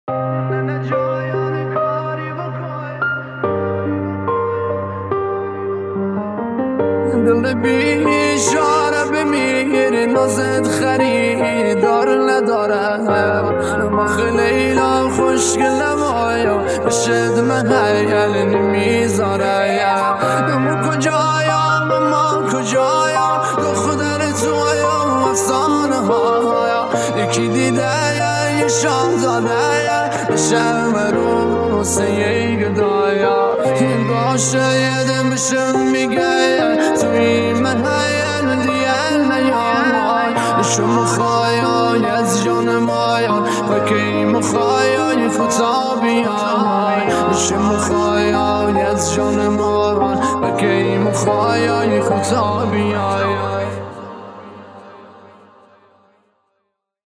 دل بیچاره بمیره نازت خریدار نداره مخ لیلا خوشگلم آیا بشد من حیل نمیذاره ما کجایا ما کجایا دختر تویا افسانه هایا یکی دیده یه شاهزاده شرم روسه یه گدایا این باشه یه دم بشم میگه توی من هیل دیگه نیامای شما خواهی از جان مایا پکی مخواهی خدا بیامای شما خواهی از جان مایا پکی مخواهی خدا بیامای